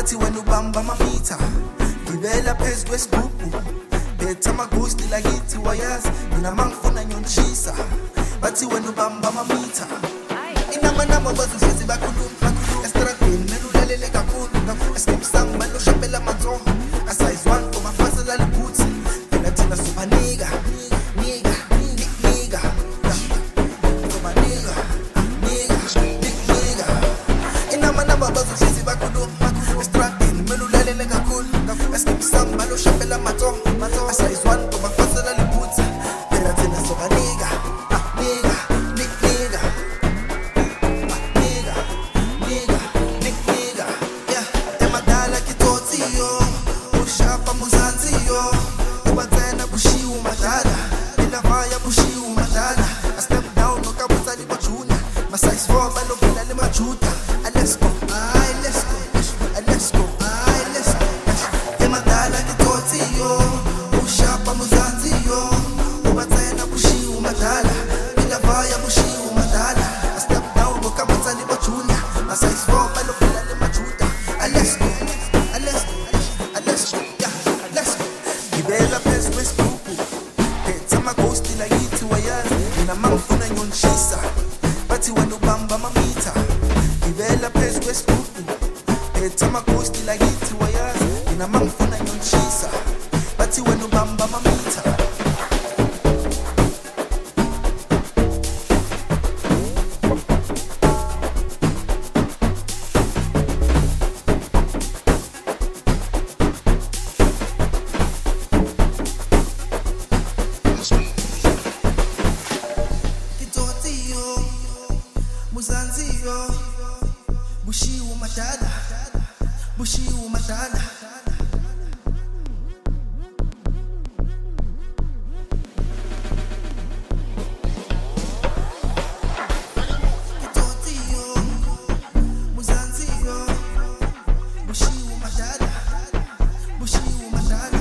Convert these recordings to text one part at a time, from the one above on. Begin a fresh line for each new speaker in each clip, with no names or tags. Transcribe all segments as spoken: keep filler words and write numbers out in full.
bathi wena ubamba amamita ngibela phezu kwesigubhu betha amagusti lakithi wayazi mina mangifuna nyonshisa bathi wena ubamba amamita inamba namba bazuhlezi bakhuluma estradini mina ulalele kakhulu esikimsang balo shapela mazo asize one for mafasa la liphutsi phela thina sobanika nika nika sobanika nika nika inamba namba bazuhlezi bakhuluma estradini mina ulalele kakhulu esikimsang balo shapela mazo asize one for mafasa la liphutsi phela thina sobanika nika nika Size four, man, no better than my juta. Let's go, aye, let's go, let's go, aye, let's go. Emadala ki toti yo, ushapa muzanzi yo. Ubatena bushi umadala, bila vaya bushi umadala. I step down, no kabata ni bachuna. My size four, man, no better than my juta. Let's go, let's go, let's go, yeah, let's go. Gibela pes west kuku, peta magosti la yitu wayazi. Ina mangfuna nyonshisa. Bathi wena ubamba amamita ngibela phezu kwesigubhu betha amagusti lakithi wayazi mina mangifuna nyonshisa bathi wena ubamba amamita Muzanziyo, bushiwo madala, bushiwo madala. Kitotiyo, Muzanziyo, bushiwo madala, bushiwo madala.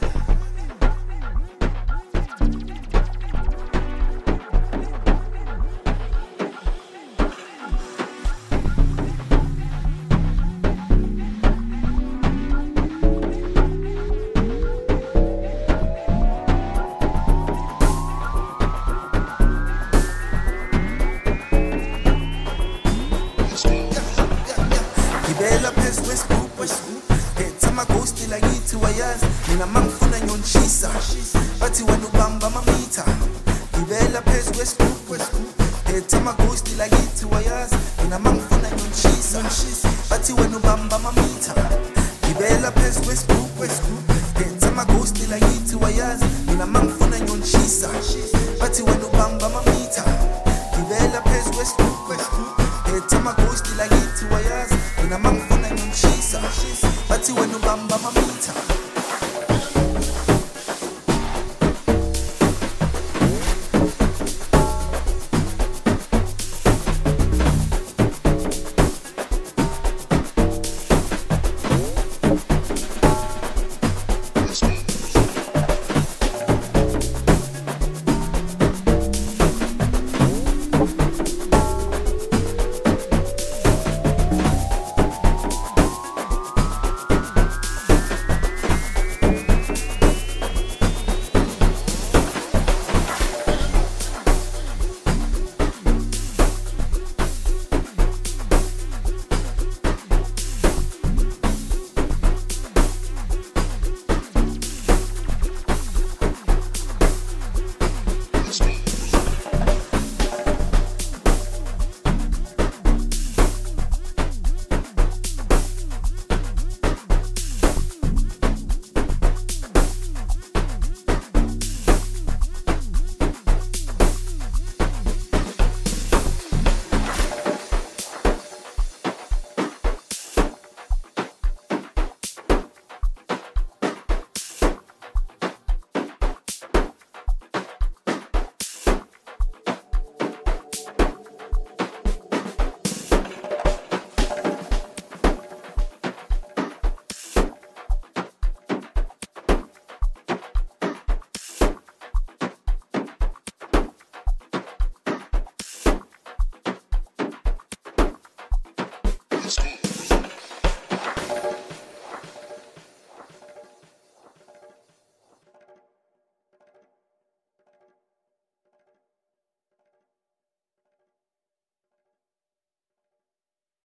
Ngibela phezu kwesigubhu betha amagusti lakithi wayazi mina mangifuna nyonshisa bathi wena ubamba amamita ngibela phezu kwesigubhu betha amagusti lakithi wayazi mina mangifuna nyonshisa bathi wena ubamba amamita ngibela phezu kwesigubhu betha amagusti lakithi wayazi mina mangifuna nyonshisa bathi wena ubamba amamita ngibela phezu kwesigubhu betha amagusti lakithi wayazi mina mangifuna nyonshisa bathi wena ubamba amamita